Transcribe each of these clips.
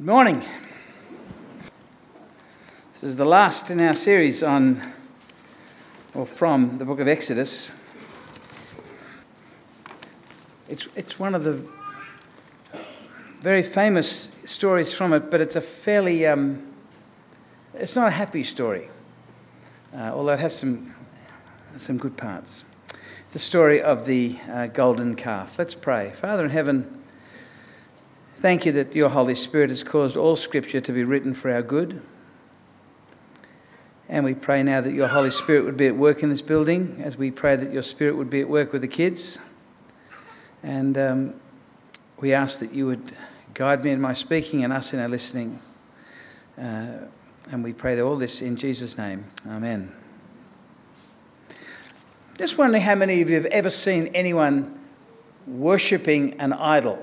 Good morning. This is the last in our series from the book of Exodus. It's one of the very famous stories from it, but it's a fairly, it's not a happy story, although it has some good parts. The story of the golden calf. Let's pray. Father in heaven, thank you that your Holy Spirit has caused all Scripture to be written for our good. And we pray now that your Holy Spirit would be at work in this building, as we pray that your Spirit would be at work with the kids. And we ask that you would guide me in my speaking and us in our listening. And we pray all this in Jesus' name. Amen. Just wondering how many of you have ever seen anyone worshipping an idol?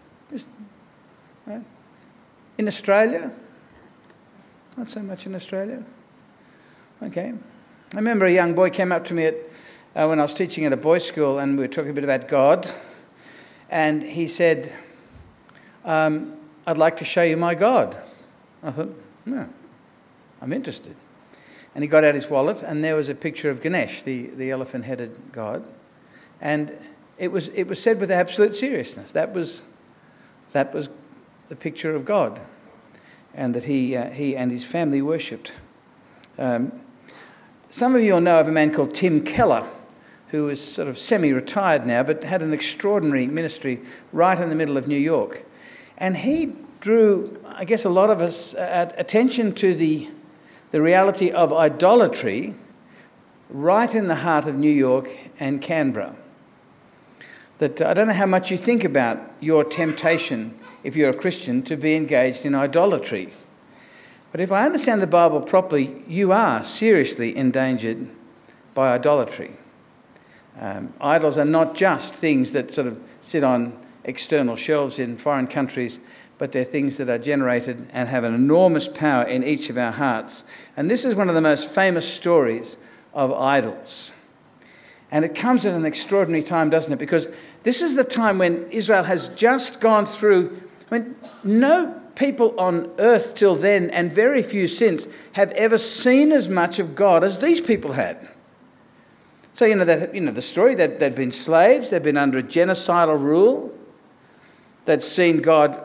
In Australia? Not so much in Australia. Okay. I remember a young boy came up to me when I was teaching at a boys' school, and we were talking a bit about God. And he said, I'd like to show you my God. I thought, no, I'm interested. And he got out his wallet, and there was a picture of Ganesh, the elephant-headed god. And it was said with absolute seriousness. That was the picture of God, and that he and his family worshipped. Some of you will know of a man called Tim Keller, who is sort of semi-retired now, but had an extraordinary ministry right in the middle of New York. And he drew, I guess, a lot of us attention to the reality of idolatry right in the heart of New York and Canberra. That I don't know how much you think about your temptation, if you're a Christian, to be engaged in idolatry. But if I understand the Bible properly, you are seriously endangered by idolatry. Idols are not just things that sort of sit on external shelves in foreign countries, but they're things that are generated and have an enormous power in each of our hearts. And this is one of the most famous stories of idols. And it comes at an extraordinary time, doesn't it? Because this is the time when Israel has just gone through. No people on earth till then, and very few since, have ever seen as much of God as these people had. So the story that they'd been slaves, they'd been under a genocidal rule, they'd seen God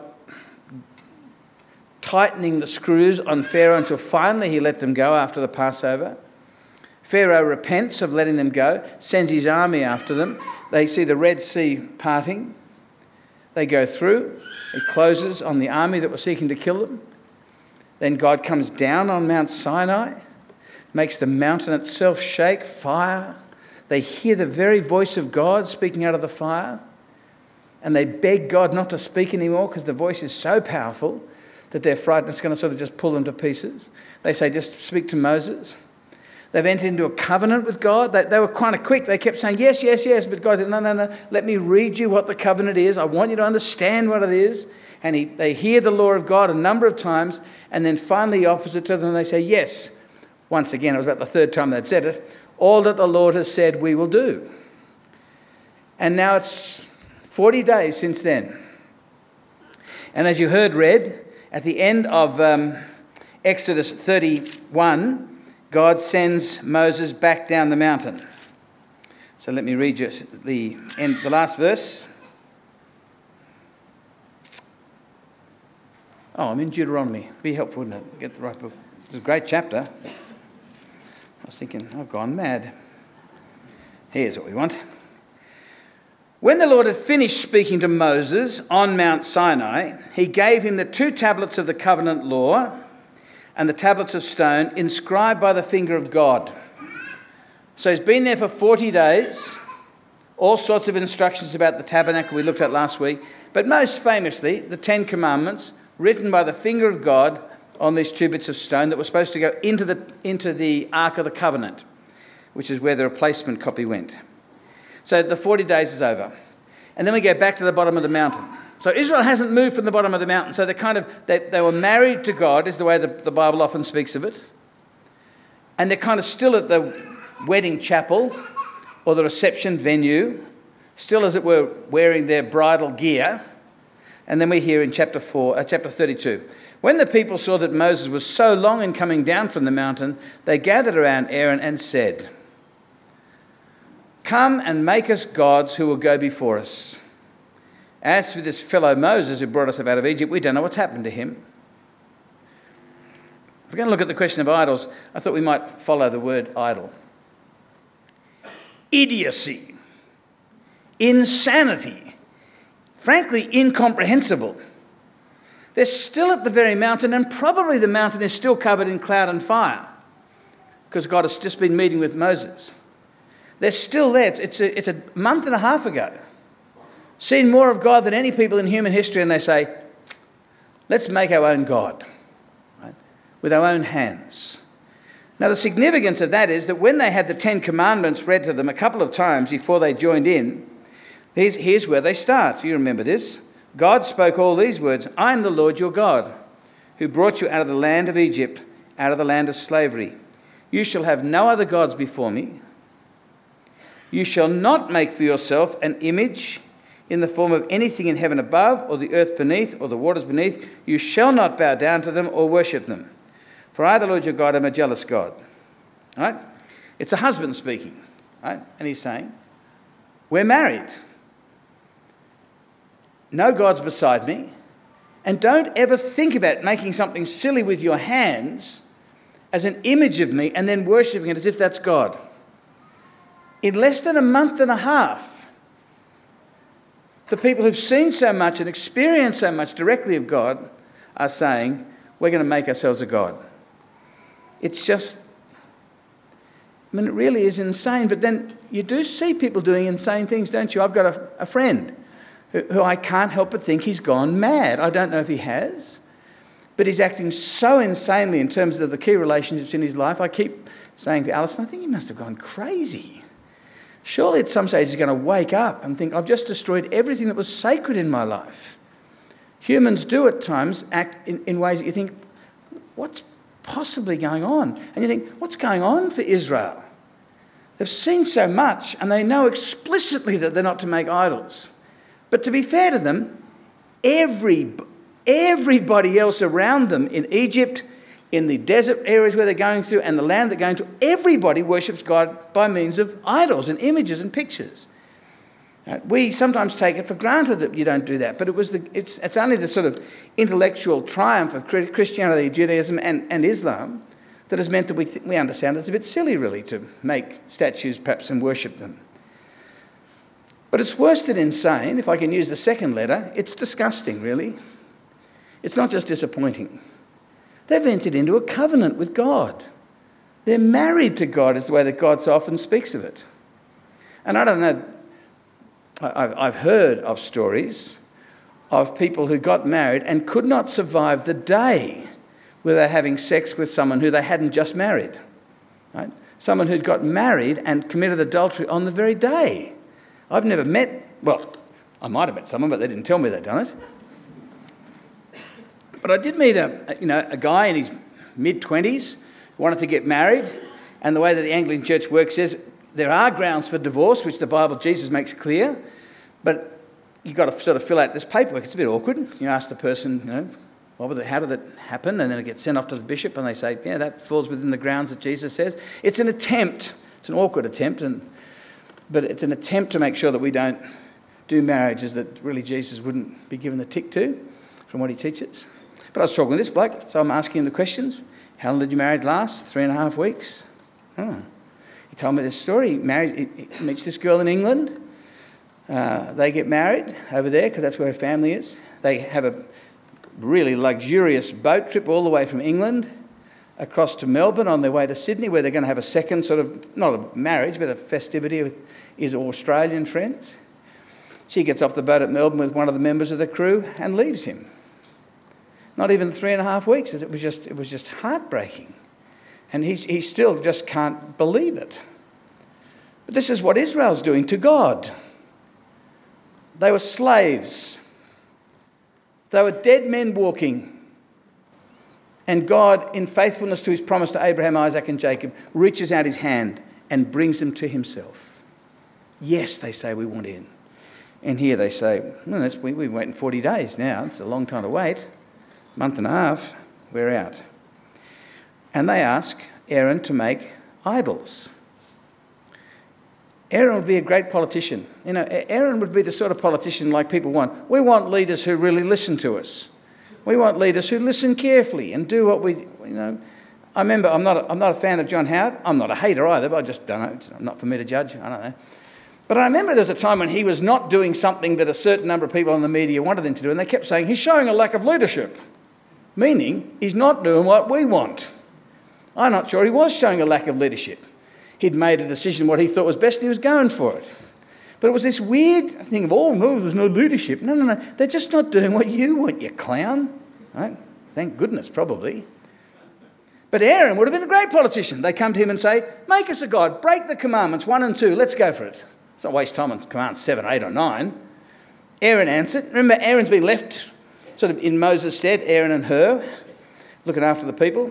tightening the screws on Pharaoh until finally he let them go after the Passover. Pharaoh repents of letting them go, sends his army after them. They see the Red Sea parting. They go through. It closes on the army that was seeking to kill them. Then God comes down on Mount Sinai, makes the mountain itself shake, fire. They hear the very voice of God speaking out of the fire. And they beg God not to speak anymore because the voice is so powerful that they're frightened it's going to sort of just pull them to pieces. They say, just speak to Moses. They've entered into a covenant with God. They were kind of quick. They kept saying, yes, yes, yes. But God said, no. Let me read you what the covenant is. I want you to understand what it is. And they hear the law of God a number of times. And then finally he offers it to them. And they say, yes. Once again, it was about the third time they'd said it. All that the Lord has said we will do. And now it's 40 days since then. And as you heard read, at the end of Exodus 31, God sends Moses back down the mountain. So let me read you the last verse. Oh, I'm in Deuteronomy. Be helpful, wouldn't it? Get the right book. It's a great chapter. I was thinking, I've gone mad. Here's what we want. When the Lord had finished speaking to Moses on Mount Sinai, he gave him the 2 tablets of the covenant law and the tablets of stone inscribed by the finger of God. So he's been there for 40 days. All sorts of instructions about the tabernacle we looked at last week. But most famously, the 10 Commandments written by the finger of God on these 2 bits of stone that were supposed to go into the Ark of the Covenant, which is where the replacement copy went. So the 40 days is over. And then we go back to the bottom of the mountain. So Israel hasn't moved from the bottom of the mountain. So they were married to God, is the way the Bible often speaks of it. And they're kind of still at the wedding chapel or the reception venue, still, as it were, wearing their bridal gear. And then we hear in chapter 32, when the people saw that Moses was so long in coming down from the mountain, they gathered around Aaron and said, "Come and make us gods who will go before us. As for this fellow Moses who brought us up out of Egypt, we don't know what's happened to him." If we're going to look at the question of idols, I thought we might follow the word idol. Idiocy, insanity, frankly incomprehensible. They're still at the very mountain, and probably the mountain is still covered in cloud and fire because God has just been meeting with Moses. They're still there. It's a month and a half ago. Seen more of God than any people in human history, and they say, let's make our own God, right? With our own hands. Now, the significance of that is that when they had the 10 Commandments read to them a couple of times before they joined in, here's where they start. You remember this. God spoke all these words, "I am the Lord your God, who brought you out of the land of Egypt, out of the land of slavery. You shall have no other gods before me. You shall not make for yourself an image in the form of anything in heaven above, or the earth beneath, or the waters beneath. You shall not bow down to them or worship them. For I, the Lord your God, am a jealous God." All right? It's a husband speaking, right? And he's saying, we're married. No gods beside me. And don't ever think about making something silly with your hands as an image of me and then worshipping it as if that's God. In less than a month and a half, the people who've seen so much and experienced so much directly of God are saying, we're going to make ourselves a God. It's just, it really is insane. But then you do see people doing insane things, don't you? I've got a friend who I can't help but think he's gone mad. I don't know if he has, but he's acting so insanely in terms of the key relationships in his life. I keep saying to Alison, I think he must have gone crazy. Surely at some stage he's going to wake up and think, I've just destroyed everything that was sacred in my life. Humans do at times act in ways that you think, what's possibly going on? And you think, what's going on for Israel? They've seen so much and they know explicitly that they're not to make idols. But to be fair to them, everybody else around them in Egypt, in the desert areas where they're going through and the land they're going to, everybody worships God by means of idols and images and pictures. We sometimes take it for granted that you don't do that, but it's only the sort of intellectual triumph of Christianity, Judaism and Islam that has meant that we understand it's a bit silly really to make statues perhaps and worship them. But it's worse than insane, if I can use the second letter. It's disgusting, really. It's not just disappointing. They've entered into a covenant with God. They're married to God, is the way that God so often speaks of it. And I don't know, I've heard of stories of people who got married and could not survive the day without having sex with someone who they hadn't just married. Right? Someone who'd got married and committed adultery on the very day. I've never met, well, I might have met someone, but they didn't tell me they'd done it. But I did meet a guy in his mid-20s who wanted to get married, and the way that the Anglican Church works is there are grounds for divorce, which the Bible, Jesus makes clear, but you've got to sort of fill out this paperwork. It's a bit awkward. You ask the person, how did it happen? And then it gets sent off to the bishop, and they say, yeah, that falls within the grounds that Jesus says. It's an attempt. It's an awkward attempt, but it's an attempt to make sure that we don't do marriages that really Jesus wouldn't be given the tick to from what he teaches. But I was talking with this bloke, so I'm asking him the questions. How long did you married last? 3.5 weeks. He told me this story. He meets this girl in England. They get married over there because that's where her family is. They have a really luxurious boat trip all the way from England across to Melbourne on their way to Sydney, where they're going to have a second sort of, not a marriage, but a festivity with his Australian friends. She gets off the boat at Melbourne with one of the members of the crew and leaves him. Not even 3.5 weeks. It was just heartbreaking. And he still just can't believe it. But this is what Israel's doing to God. They were slaves. They were dead men walking. And God, in faithfulness to his promise to Abraham, Isaac and Jacob, reaches out his hand and brings them to himself. Yes, they say, we want in. And here they say, well, we've been waiting 40 days now. It's a long time to wait. Month and a half, we're out. And they ask Aaron to make idols. Aaron would be a great politician. You know, Aaron would be the sort of politician like people want. We want leaders who really listen to us. We want leaders who listen carefully and do what we, I remember, I'm not a fan of John Howard. I'm not a hater either, but I just don't know. It's not for me to judge. I don't know. But I remember there was a time when he was not doing something that a certain number of people in the media wanted him to do, and they kept saying, he's showing a lack of leadership, meaning he's not doing what we want. I'm not sure he was showing a lack of leadership. He'd made a decision what he thought was best, and he was going for it. But it was this weird thing of, no, there's no leadership. No. They're just not doing what you want, you clown. Right? Thank goodness, probably. But Aaron would have been a great politician. They come to him and say, make us a god, break the commandments 1 and 2, let's go for it. It's not waste time on commands 7, 8 or 9. Aaron answered. Remember, Aaron's been left sort of in Moses' stead, Aaron and Hur, looking after the people.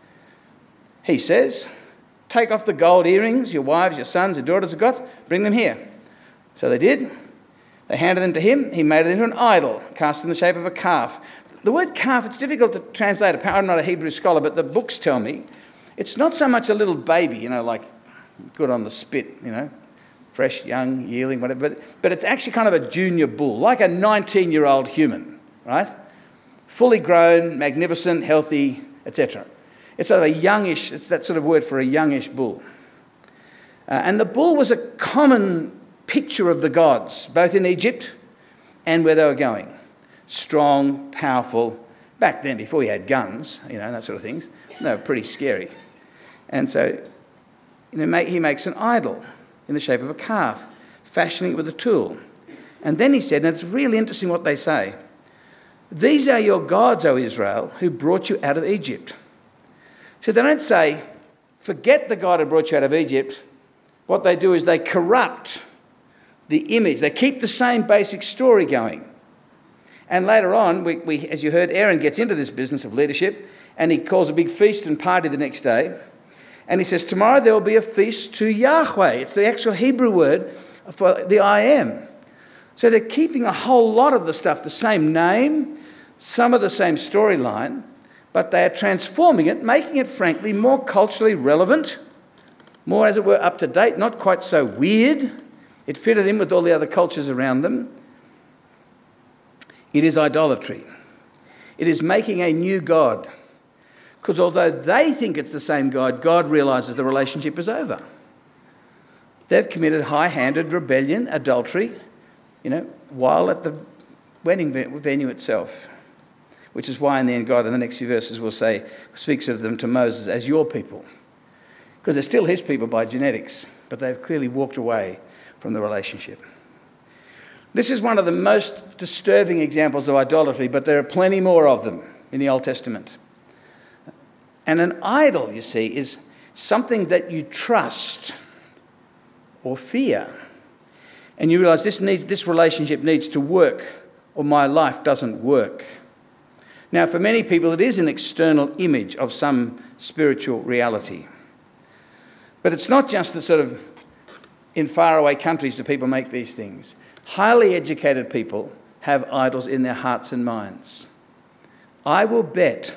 He says, take off the gold earrings your wives, your sons, your daughters have got, bring them here. So they did. They handed them to him. He made it into an idol, cast in the shape of a calf. The word calf, it's difficult to translate. I'm not a Hebrew scholar, but the books tell me it's not so much a little baby, like good on the spit, fresh, young, yearling, whatever. But it's actually kind of a junior bull, like a 19-year-old human, right? Fully grown, magnificent, healthy, etc. It's sort of a youngish, it's that sort of word for a youngish bull. And the bull was a common picture of the gods, both in Egypt and where they were going. Strong, powerful. Back then, before you had guns, and that sort of things, they were pretty scary. And so, he makes an idol in the shape of a calf, fashioning it with a tool. And then he said, and it's really interesting what they say, these are your gods, O Israel, who brought you out of Egypt. So they don't say, forget the God who brought you out of Egypt. What they do is they corrupt the image. They keep the same basic story going. And later on, we, as you heard, Aaron gets into this business of leadership, and he calls a big feast and party the next day. And he says, tomorrow there will be a feast to Yahweh. It's the actual Hebrew word for the I am. So they're keeping a whole lot of the stuff, the same name, some of the same storyline, but they are transforming it, making it, frankly, more culturally relevant, more, as it were, up to date, not quite so weird. It fitted in with all the other cultures around them. It is idolatry. It is making a new God. Because although they think it's the same God, God realises the relationship is over. They've committed high-handed rebellion, adultery, while at the wedding venue itself. Which is why in the end God in the next few verses will say, speaks of them to Moses as your people. Because they're still his people by genetics, but they've clearly walked away from the relationship. This is one of the most disturbing examples of idolatry, but there are plenty more of them in the Old Testament. And an idol, you see, is something that you trust or fear. And you realise this relationship needs to work, or my life doesn't work. Now, for many people, it is an external image of some spiritual reality. But it's not just the sort of, in faraway countries do people make these things. Highly educated people have idols in their hearts and minds. I will bet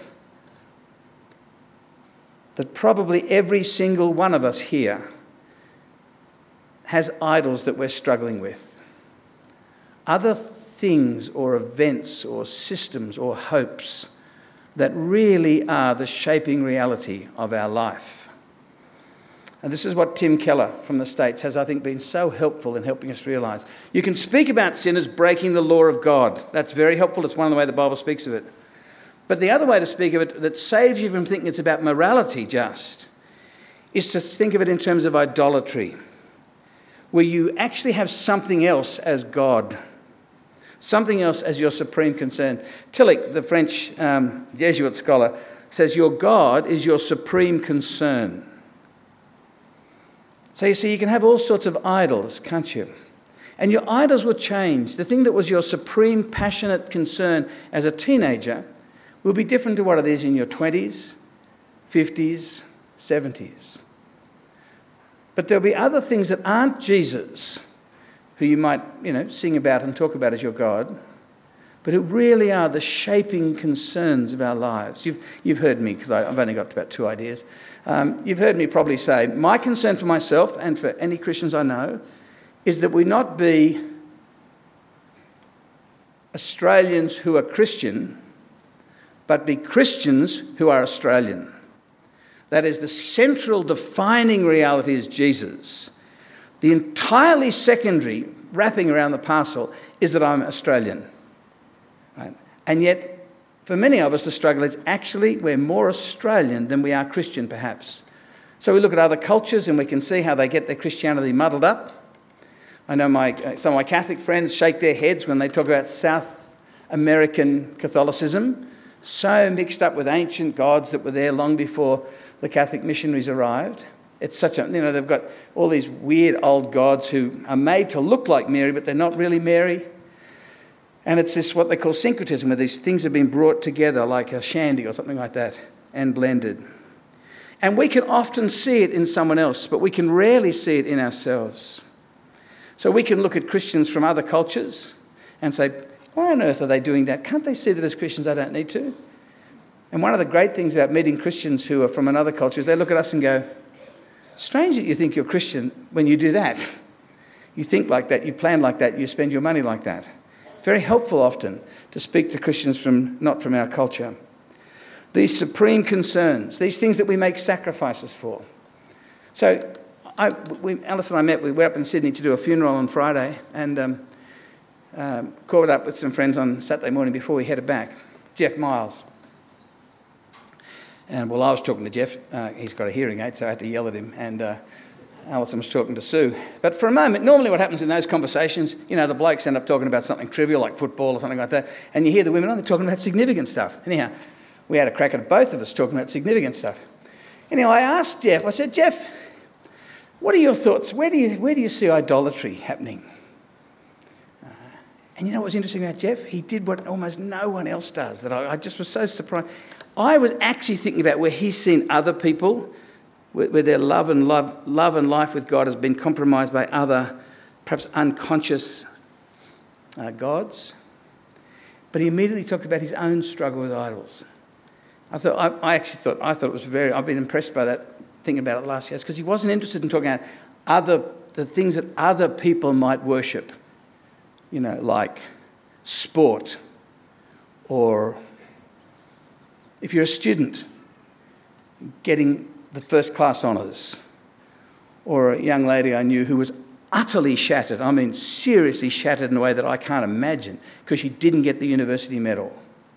that probably every single one of us here has idols that we're struggling with. Other things or events or systems or hopes that really are the shaping reality of our life. And this is what Tim Keller from the States has, I think, been so helpful in helping us realise. You can speak about sin as breaking the law of God. That's very helpful. It's one of the ways the Bible speaks of it. But the other way to speak of it that saves you from thinking it's about morality just is to think of it in terms of idolatry, where you actually have something else as God, something else as your supreme concern. Tillich, the French Jesuit scholar, says your God is your supreme concern. So you see, you can have all sorts of idols, can't you? And your idols will change. The thing that was your supreme passionate concern as a teenager will be different to what it is in your 20s, 50s, 70s. But there'll be other things that aren't Jesus who you might, sing about and talk about as your God, but who really are the shaping concerns of our lives. You've heard me, because I've only got about 2 ideas. You've heard me probably say, my concern for myself and for any Christians I know is that we not be Australians who are Christian, but be Christians who are Australian. That is, the central defining reality is Jesus. The entirely secondary wrapping around the parcel is that I'm Australian. Right? And yet, for many of us, the struggle is actually we're more Australian than we are Christian, perhaps. So we look at other cultures and we can see how they get their Christianity muddled up. I know some of my Catholic friends shake their heads when they talk about South American Catholicism, so mixed up with ancient gods that were there long before the Catholic missionaries arrived. It's such a, they've got all these weird old gods who are made to look like Mary, but they're not really Mary. And it's this, what they call syncretism, where these things have been brought together like a shandy or something like that and blended. And we can often see it in someone else, but we can rarely see it in ourselves. So we can look at Christians from other cultures and say, why on earth are they doing that? Can't they see that as Christians I don't need to? And one of the great things about meeting Christians who are from another culture is they look at us and go, strange that you think you're Christian when you do that. You think like that, you plan like that, you spend your money like that. It's very helpful often to speak to Christians not from our culture. These supreme concerns, these things that we make sacrifices for. So Alice and I met, we were up in Sydney to do a funeral on Friday and caught up with some friends on Saturday morning before we headed back. Jeff Miles. And I was talking to Jeff. He's got a hearing aid, so I had to yell at him. And Alison was talking to Sue. But for a moment, normally what happens in those conversations, the blokes end up talking about something trivial like football or something like that. And you hear the women, they're talking about significant stuff. Anyhow, we had a crack at both of us talking about significant stuff. Anyhow, I asked Jeff, I said, Jeff, what are your thoughts? Where do you see idolatry happening? And you know what's interesting about Jeff? He did what almost no one else does, that I just was so surprised. I was actually thinking about where he's seen other people, where their love and life with God has been compromised by other, perhaps unconscious gods. But he immediately talked about his own struggle with idols. I thought it was I've been impressed by that, thinking about it the last year, because he wasn't interested in talking about the things that other people might worship, like sport, or if you're a student, getting the first class honours, or a young lady I knew who was utterly shattered, seriously shattered in a way that I can't imagine, because she didn't get the university medal.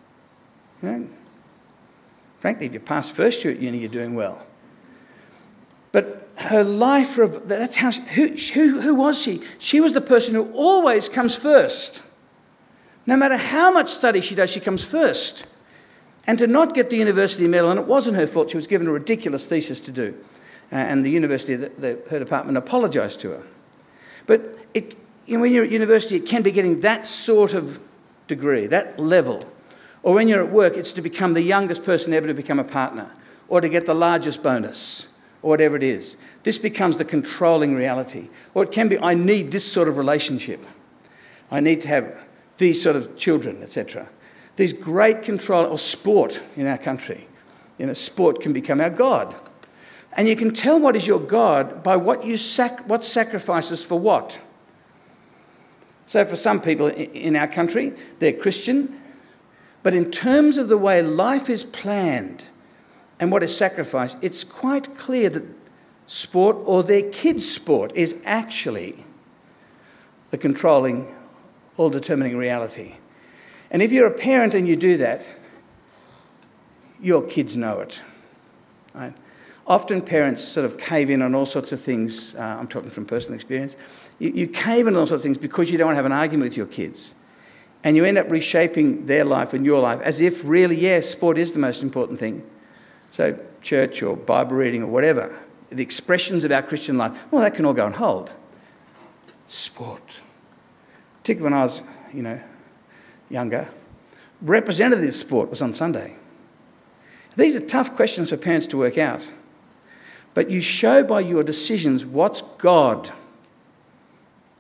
Frankly, if you pass first year at uni, you're doing well. But her life, that's how, who was she? She was the person who always comes first. No matter how much study she does, she comes first. And to not get the university medal, and it wasn't her fault, she was given a ridiculous thesis to do. And the university, her department apologised to her. But when you're at university, it can be getting that sort of degree, that level. Or when you're at work, it's to become the youngest person ever to become a partner, or to get the largest bonus, or whatever it is. This becomes the controlling reality. Or it can be, I need this sort of relationship. I need to have these sort of children, etc. These great control, or sport in our country. Sport can become our God. And you can tell what is your God by what sacrifices for what. So for some people in our country, they're Christian, but in terms of the way life is planned and what is sacrificed, it's quite clear that sport, or their kids' sport, is actually the controlling, all-determining reality. And if you're a parent and you do that, your kids know it. Right? Often parents sort of cave in on all sorts of things. I'm talking from personal experience. You cave in on all sorts of things because you don't want to have an argument with your kids. And you end up reshaping their life and your life as if really, yes, sport is the most important thing. So church or Bible reading or whatever, the expressions of our Christian life, well, that can all go on hold. Sport. Particularly when I was, younger, representative sport was on Sunday. These are tough questions for parents to work out. But you show by your decisions what's God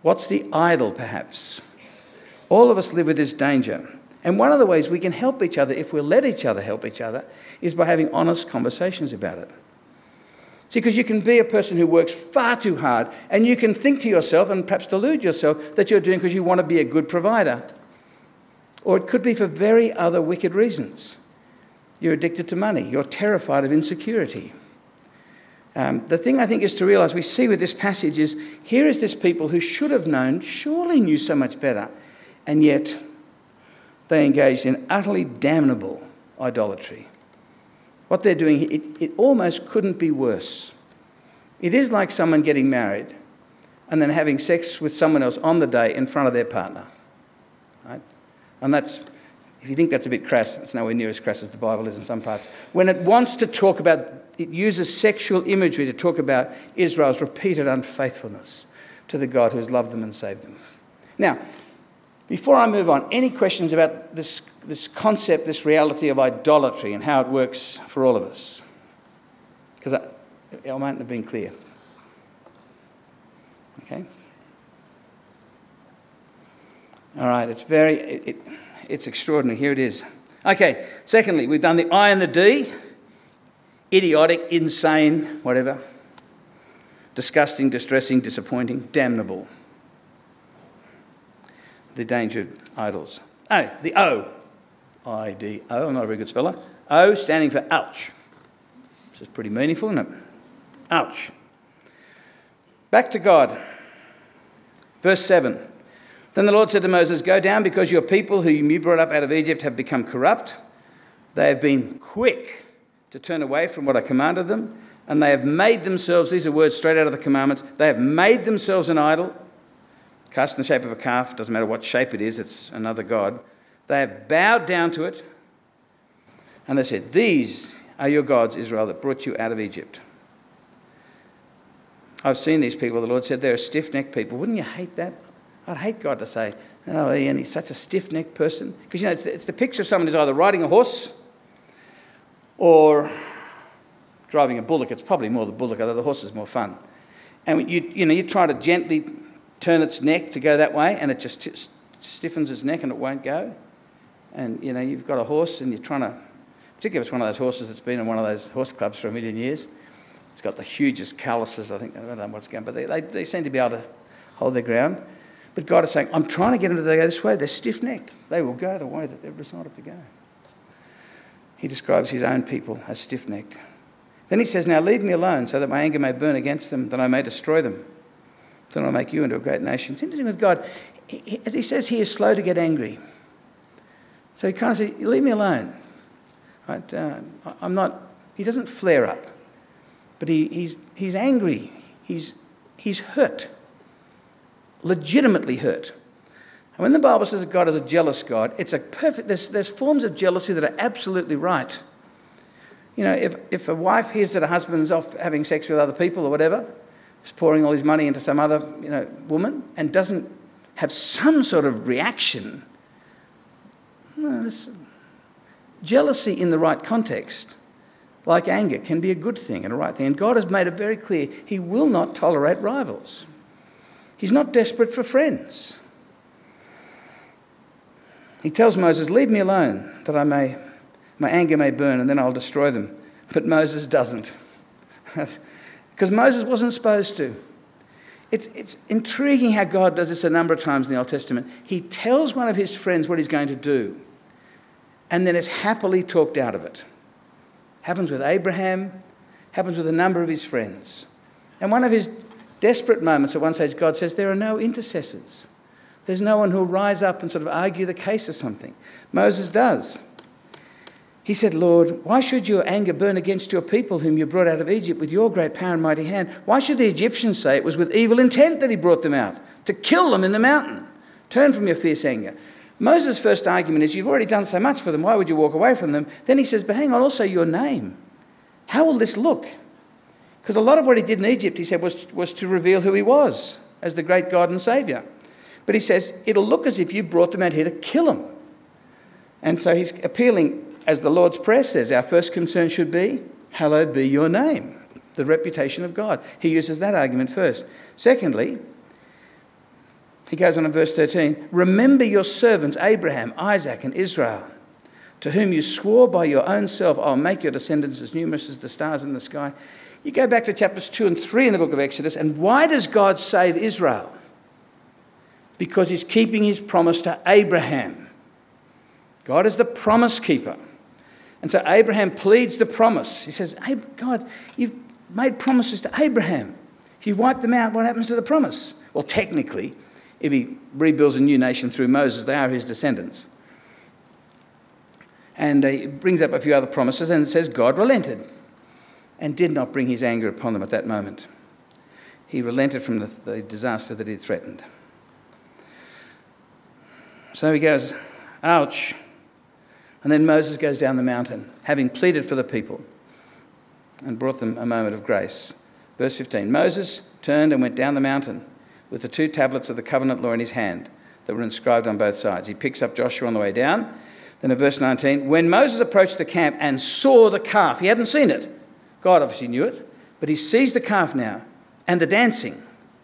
What's the idol, perhaps? All of us live with this danger. And one of the ways we can help each other, if we'll let each other help each other, is by having honest conversations about it. See, because you can be a person who works far too hard, and you can think to yourself, and perhaps delude yourself, that you're doing because you want to be a good provider. Or it could be for very other wicked reasons. You're addicted to money. You're terrified of insecurity. The thing I think is to realise, we see with this passage is, here is this people who should have known, surely knew so much better, and yet they engaged in utterly damnable idolatry. What they're doing, it almost couldn't be worse. It is like someone getting married and then having sex with someone else on the day in front of their partner. Right? And that's, if you think that's a bit crass, it's nowhere near as crass as the Bible is in some parts. When it wants to talk about, it uses sexual imagery to talk about Israel's repeated unfaithfulness to the God who has loved them and saved them. Now, before I move on, any questions about this concept, this reality of idolatry and how it works for all of us? Because I mightn't have been clear. Okay? All right, it's extraordinary. Here it is. Okay, secondly, we've done the I and the D. Idiotic, insane, whatever. Disgusting, distressing, disappointing, damnable. The danger of idols. Oh, the O. I-D-O. I'm not a very good speller. O standing for ouch. This is pretty meaningful, isn't it? Ouch. Back to God. Verse 7. Then the Lord said to Moses, "Go down, because your people whom you brought up out of Egypt have become corrupt. They have been quick to turn away from what I commanded them, and they have made themselves," these are words straight out of the commandments, "they have made themselves an idol, cast in the shape of a calf," doesn't matter what shape it is, it's another god. "They have bowed down to it, and they said, 'These are your gods, Israel, that brought you out of Egypt.'" I've seen these people, the Lord said, they're a stiff-necked people. Wouldn't you hate that? I'd hate God to say, "Oh, Ian, he's such a stiff-necked person." Because, you know, it's the picture of someone who's either riding a horse or driving a bullock. It's probably more the bullock, although the horse is more fun. And you try to gently turn its neck to go that way, and it just stiffens its neck and it won't go. And, you've got a horse and you're trying to, particularly if it's one of those horses that's been in one of those horse clubs for 1,000,000 years, it's got the hugest calluses, I think. I don't know what's going on, but they seem to be able to hold their ground. But God is saying, I'm trying to get them to go this way. They're stiff-necked. They will go the way that they've decided to go. He describes his own people as stiff-necked. Then he says, "Now leave me alone so that my anger may burn against them, that I may destroy them. Then I'll make you into a great nation." It's interesting with God. As he says, he is slow to get angry. So he kind of says, "Leave me alone." Right? He doesn't flare up. But he's angry. He's hurt. Legitimately hurt. And when the Bible says that God is a jealous God, it's a perfect. There's forms of jealousy that are absolutely right. If a wife hears that her husband's off having sex with other people or whatever, is pouring all his money into some other woman, and doesn't have some sort of reaction, jealousy in the right context, like anger, can be a good thing and a right thing. And God has made it very clear he will not tolerate rivals. He's not desperate for friends. He tells Moses, "Leave me alone, that my anger may burn, and then I'll destroy them." But Moses doesn't. Because Moses wasn't supposed to. It's intriguing how God does this a number of times in the Old Testament. He tells one of his friends what he's going to do, and then is happily talked out of it. Happens with Abraham, happens with a number of his friends. And one of his desperate moments at one stage, God says, there are no intercessors. There's no one who'll rise up and sort of argue the case of something. Moses does. He said, "Lord, why should your anger burn against your people whom you brought out of Egypt with your great power and mighty hand? Why should the Egyptians say it was with evil intent that he brought them out, to kill them in the mountain? Turn from your fierce anger." Moses' first argument is, you've already done so much for them, why would you walk away from them? Then he says, but hang on, also your name. How will this look? Because a lot of what he did in Egypt, he said, was to reveal who he was as the great God and Saviour. But he says, it'll look as if you brought them out here to kill them. And so he's appealing, as the Lord's Prayer says, our first concern should be, hallowed be your name, the reputation of God. He uses that argument first. Secondly, He goes on in verse 13, remember your servants Abraham, Isaac and Israel, to whom you swore by your own self, I'll make your descendants as numerous as the stars in the sky. You go back to chapters 2 and 3 in the book of Exodus, and why does God save Israel? Because he's keeping his promise to Abraham. God is the promise keeper. And so Abraham pleads the promise. He says, hey, God, you've made promises to Abraham. If you wipe them out, what happens to the promise? Well, technically, if he rebuilds a new nation through Moses, they are his descendants. And he brings up a few other promises, and it says God relented and did not bring his anger upon them at that moment. He relented from the disaster that he had threatened. So he goes, ouch. And then Moses goes down the mountain, having pleaded for the people and brought them a moment of grace. Verse 15, Moses turned and went down the mountain with the 2 tablets of the covenant law in his hand that were inscribed on both sides. He picks up Joshua on the way down. Then in verse 19, when Moses approached the camp and saw the calf, he hadn't seen it. God obviously knew it, but he sees the calf now and the dancing.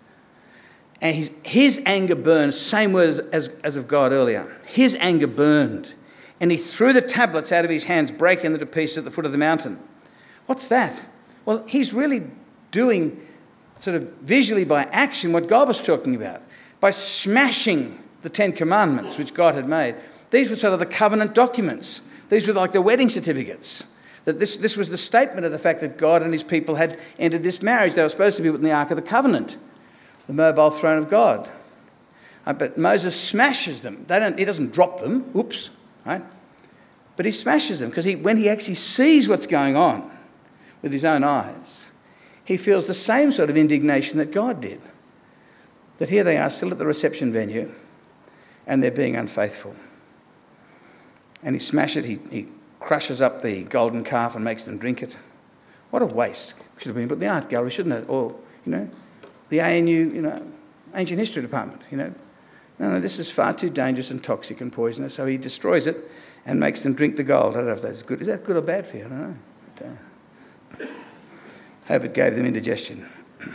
And his anger burned, same words as of God earlier. His anger burned. And he threw the tablets out of his hands, breaking them to pieces at the foot of the mountain. What's that? Well, he's really doing sort of visually by action what God was talking about. By smashing the 10 Commandments which God had made. These were sort of the covenant documents. These were like the wedding certificates. That this was the statement of the fact that God and his people had entered this marriage. They were supposed to be within the Ark of the Covenant, the mobile throne of God. But Moses smashes them. He doesn't drop them. Oops. Right? But he smashes them because when he actually sees what's going on with his own eyes, he feels the same sort of indignation that God did. That here they are still at the reception venue and they're being unfaithful. And he smashes it, he crushes up the golden calf and makes them drink it. What a waste. Should have been put in the art gallery, shouldn't it? Or, the ANU, Ancient History Department, No, this is far too dangerous and toxic and poisonous, so he destroys it and makes them drink the gold. I don't know if that's good. Is that good or bad for you? I don't know. But, hope it gave them indigestion.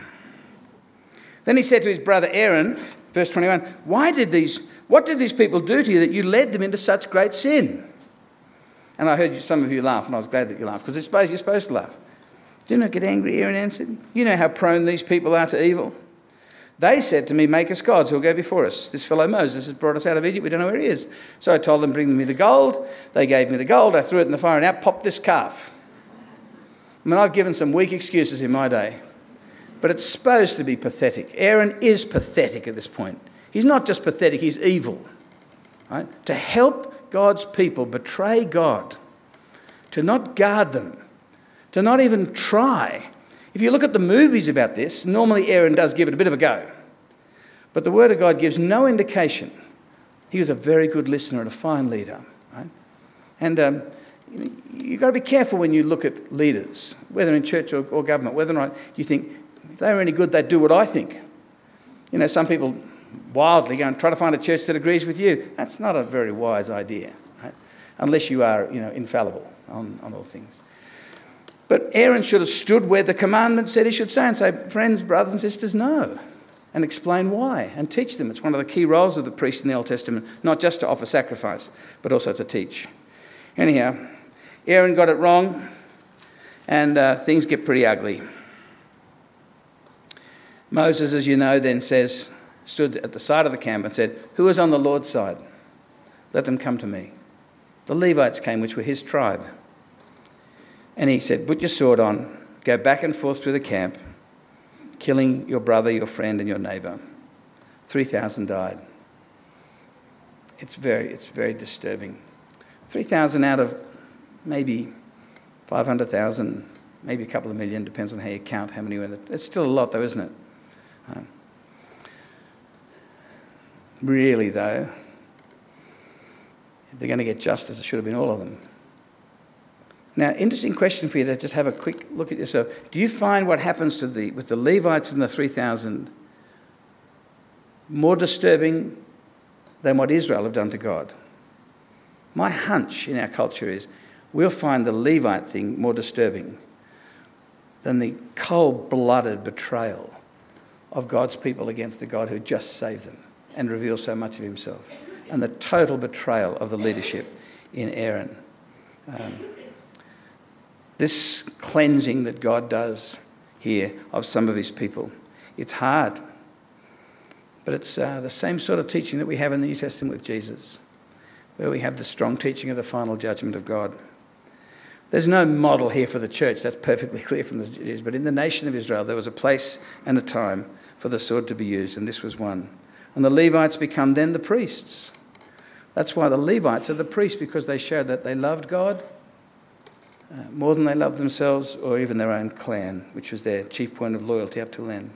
Then he said to his brother Aaron, verse 21, what did these people do to you that you led them into such great sin? And I heard some of you laugh, and I was glad that you laughed, because you're supposed to laugh. Do not get angry, Aaron answered. You know how prone these people are to evil. They said to me, make us gods who will go before us. This fellow Moses has brought us out of Egypt. We don't know where he is. So I told them, bring me the gold. They gave me the gold. I threw it in the fire and out popped this calf. I mean, I've given some weak excuses in my day. But it's supposed to be pathetic. Aaron is pathetic at this point. He's not just pathetic, he's evil. Right? To help God's people betray God, to not guard them, to not even try. If you look at the movies about this, normally Aaron does give it a bit of a go. But the Word of God gives no indication. He was a very good listener and a fine leader. Right? And you've got to be careful when you look at leaders, whether in church or government, whether or not you think, if they were any good, they'd do what I think. Some people wildly go and try to find a church that agrees with you. That's not a very wise idea, right? Unless you are, infallible on all things. But Aaron should have stood where the commandment said he should stay and say, friends, brothers and sisters, no. And explain why and teach them. It's one of the key roles of the priest in the Old Testament, not just to offer sacrifice, but also to teach. Anyhow, Aaron got it wrong and things get pretty ugly. Moses, as you know, then stood at the side of the camp and said, who is on the Lord's side? Let them come to me. The Levites came, which were his tribe. And he said, put your sword on, go back and forth through the camp, killing your brother, your friend, and your neighbour. 3,000 died. It's very disturbing. 3,000 out of maybe 500,000, maybe a couple of million, depends on how you count how many were in it. It's still a lot though, isn't it? Really though, they're going to get justice. It should have been all of them. Now, interesting question for you to just have a quick look at yourself. Do you find what happens with the Levites and the 3,000 more disturbing than what Israel have done to God? My hunch in our culture is we'll find the Levite thing more disturbing than the cold-blooded betrayal of God's people against the God who just saved them. and reveal so much of himself. And the total betrayal of the leadership in Aaron. This cleansing that God does here of some of his people, it's hard. But it's the same sort of teaching that we have in the New Testament with Jesus, where we have the strong teaching of the final judgment of God. There's no model here for the church, that's perfectly clear from the Jews, but in the nation of Israel there was a place and a time for the sword to be used, and this was one. And the Levites become then the priests. That's why the Levites are the priests, because they showed that they loved God more than they loved themselves or even their own clan, which was their chief point of loyalty up till then.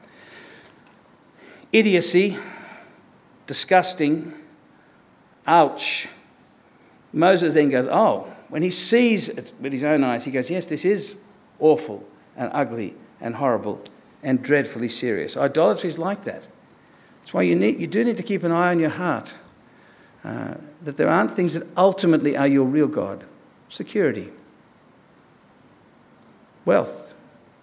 Idiocy, disgusting, ouch. Moses then goes, when he sees it with his own eyes, he goes, yes, this is awful and ugly and horrible and dreadfully serious. Idolatry is like that. That's why you do need to keep an eye on your heart, that there aren't things that ultimately are your real God. Security, wealth,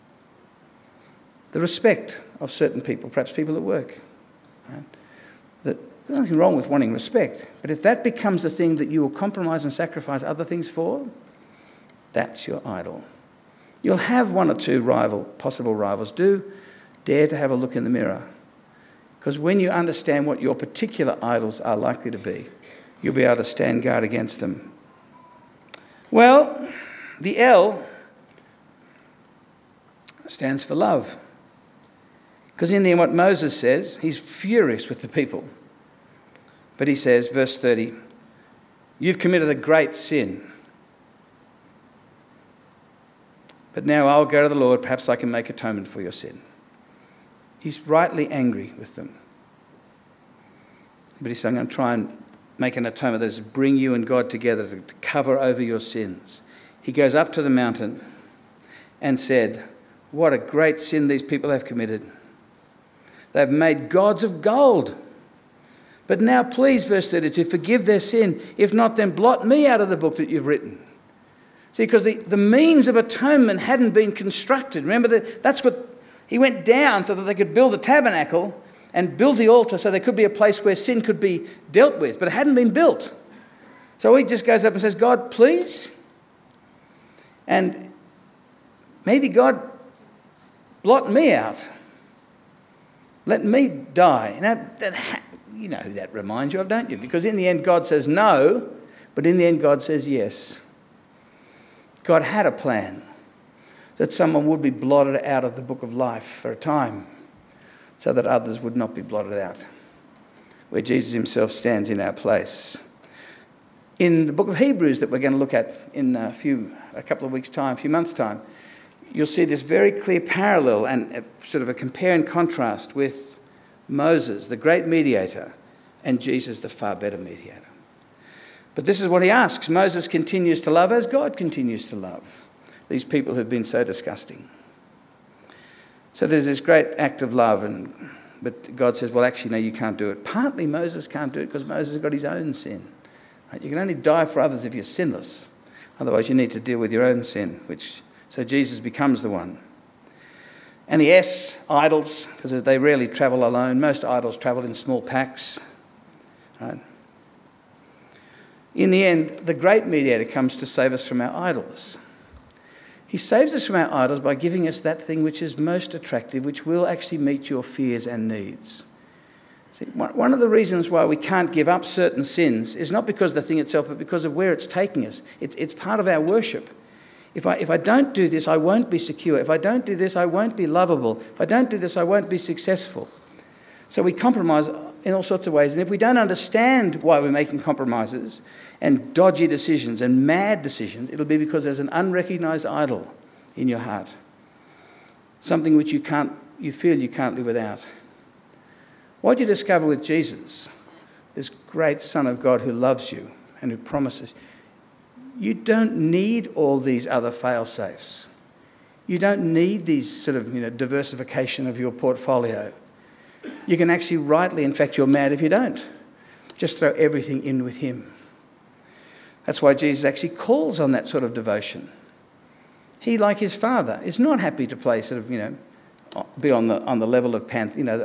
the respect of certain people, perhaps people at work. Right? There's nothing wrong with wanting respect, but if that becomes the thing that you will compromise and sacrifice other things for, that's your idol. You'll have one or two possible rivals. Do dare to have a look in the mirror, because when you understand what your particular idols are likely to be, you'll be able to stand guard against them. Well, the L stands for love. Because in the end, what Moses says, he's furious with the people. But he says, verse 30, you've committed a great sin. But now I'll go to the Lord, perhaps I can make atonement for your sin. He's rightly angry with them. But he's saying, I'm going to try and make an atonement that is bring you and God together to cover over your sins. He goes up to the mountain and said, what a great sin these people have committed. They've made gods of gold. But now please, verse 32, forgive their sin. If not, then blot me out of the book that you've written. See, because the means of atonement hadn't been constructed. Remember, that's what he went down so that they could build the tabernacle and build the altar so there could be a place where sin could be dealt with. But it hadn't been built. So he just goes up and says, God, please. And maybe God, blot me out. Let me die. Now, you know who that reminds you of, don't you? Because in the end, God says no, but in the end, God says yes. God had a plan that someone would be blotted out of the book of life for a time so that others would not be blotted out, where Jesus himself stands in our place. In the book of Hebrews that we're going to look at in a couple of weeks' time, a few months' time, you'll see this very clear parallel and sort of a compare and contrast with Moses, the great mediator, and Jesus, the far better mediator. But this is what he asks. Moses continues to love as God continues to love these people who've been so disgusting. So there's this great act of love, but God says, well, actually, no, you can't do it. Partly Moses can't do it because Moses has got his own sin. Right? You can only die for others if you're sinless. Otherwise, you need to deal with your own sin, so Jesus becomes the one. And the S, idols, because they rarely travel alone. Most idols travel in small packs. Right? In the end, the great mediator comes to save us from our idols. He saves us from our idols by giving us that thing which is most attractive, which will actually meet your fears and needs. See, one of the reasons why we can't give up certain sins is not because of the thing itself, but because of where it's taking us. It's part of our worship. If I don't do this, I won't be secure. If I don't do this, I won't be lovable. If I don't do this, I won't be successful. So we compromise in all sorts of ways. And if we don't understand why we're making compromises and dodgy decisions and mad decisions, it'll be because there's an unrecognised idol in your heart. Something which you feel you can't live without. What you discover with Jesus, this great Son of God who loves you and who promises, you don't need all these other fail-safes. You don't need these sort of diversification of your portfolio. You can actually rightly, in fact, you're mad if you don't. Just throw everything in with him. That's why Jesus actually calls on that sort of devotion. He, like his Father, is not happy to play be on the level of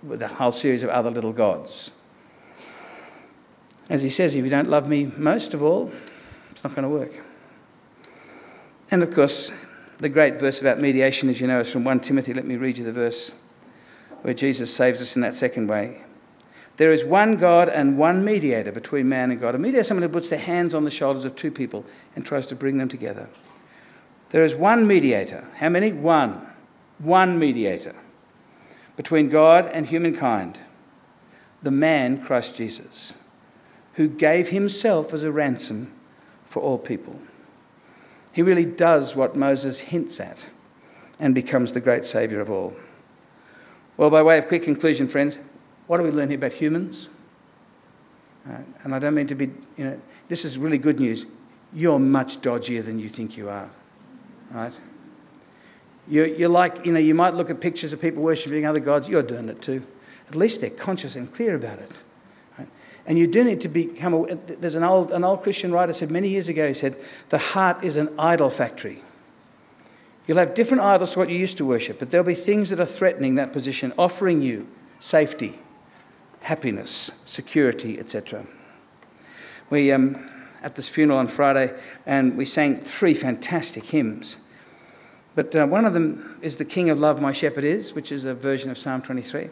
with a whole series of other little gods. As he says, if you don't love me most of all, it's not going to work. And of course, the great verse about mediation, as you know, is from 1 Timothy. Let me read you the verse where Jesus saves us in that second way. There is one God and one mediator between man and God. A mediator is someone who puts their hands on the shoulders of two people and tries to bring them together. There is one mediator. How many? One. One mediator between God and humankind. The man, Christ Jesus, who gave himself as a ransom for all people. He really does what Moses hints at and becomes the great saviour of all. Well, by way of quick conclusion, friends, what do we learn here about humans? And I don't mean to be, this is really good news. You're much dodgier than you think you are, right? You're like, you might look at pictures of people worshipping other gods. You're doing it too. At least they're conscious and clear about it. Right? And you do need to become, there's an old Christian writer said many years ago, he said, the heart is an idol factory. You'll have different idols to what you used to worship, but there'll be things that are threatening that position, offering you safety, happiness, security, etc. We at this funeral on Friday, and we sang 3 fantastic hymns. But one of them is "The King of Love, My Shepherd Is," which is a version of Psalm 23.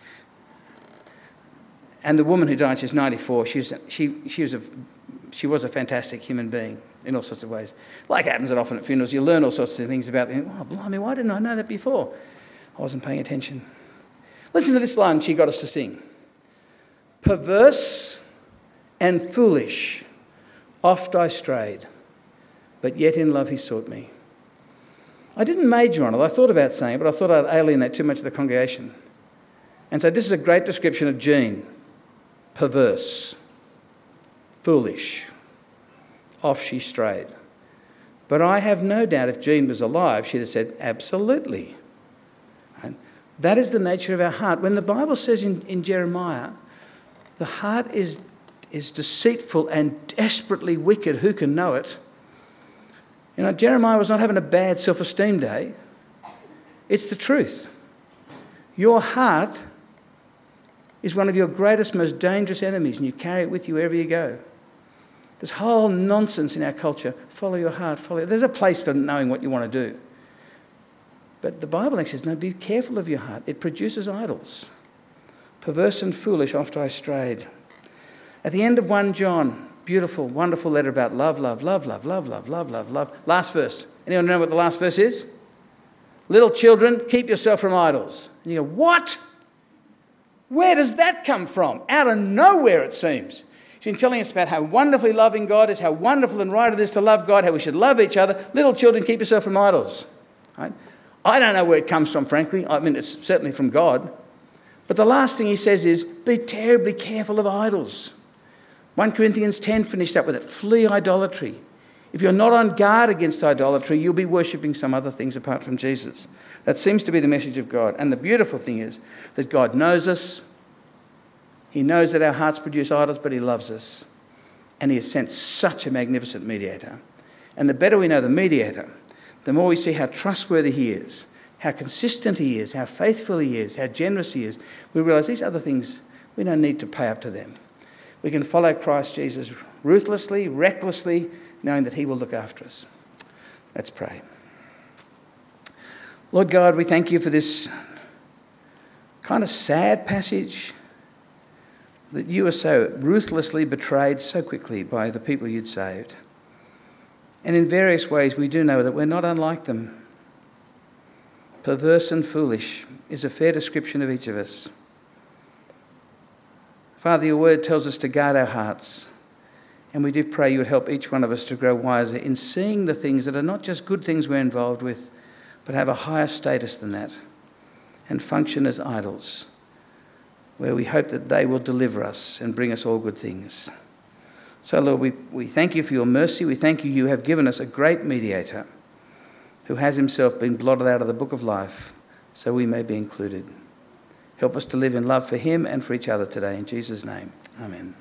And the woman who died, she's 94. She was a fantastic human being in all sorts of ways. Like happens often at funerals, you learn all sorts of things about them. Oh, blimey, why didn't I know that before? I wasn't paying attention. Listen to this line she got us to sing. Perverse and foolish, oft I strayed, but yet in love he sought me. I didn't major on it. I thought about saying it, but I thought I'd alienate too much of the congregation. And so this is a great description of Jean. Perverse, foolish, off she strayed. But I have no doubt if Jean was alive, she'd have said, absolutely. And that is the nature of our heart. When the Bible says in Jeremiah, the heart is deceitful and desperately wicked, who can know it? Jeremiah was not having a bad self-esteem day. It's the truth. Your heart is one of your greatest, most dangerous enemies, and you carry it with you wherever you go. This whole nonsense in our culture, follow your heart, There's a place for knowing what you want to do. But the Bible actually says, no, be careful of your heart. It produces idols. Perverse and foolish, oft I strayed. At the end of 1 John, beautiful, wonderful letter about love, love, love, love, love, love, love, love, love. Last verse. Anyone know what the last verse is? Little children, keep yourself from idols. And you go, what? Where does that come from? Out of nowhere, it seems. She's been telling us about how wonderfully loving God is, how wonderful and right it is to love God, how we should love each other. Little children, keep yourself from idols. Right? I don't know where it comes from, frankly. I mean, it's certainly from God. But the last thing he says is, be terribly careful of idols. 1 Corinthians 10 finished up with it. Flee idolatry. If you're not on guard against idolatry, you'll be worshipping some other things apart from Jesus. That seems to be the message of God. And the beautiful thing is that God knows us. He knows that our hearts produce idols, but he loves us. And he has sent such a magnificent mediator. And the better we know the mediator, the more we see how trustworthy he is, how consistent he is, how faithful he is, how generous he is. We realise these other things, we don't need to pay up to them. We can follow Christ Jesus ruthlessly, recklessly, knowing that he will look after us. Let's pray. Lord God, we thank you for this kind of sad passage that you were so ruthlessly betrayed so quickly by the people you'd saved. And in various ways we do know that we're not unlike them. Perverse and foolish is a fair description of each of us. Father, your word tells us to guard our hearts, and we do pray you would help each one of us to grow wiser in seeing the things that are not just good things we're involved with, but have a higher status than that and function as idols, where we hope that they will deliver us and bring us all good things. So, Lord, we thank you for your mercy. We thank you have given us a great mediator who has himself been blotted out of the book of life so we may be included. Help us to live in love for him and for each other today. In Jesus' name, amen.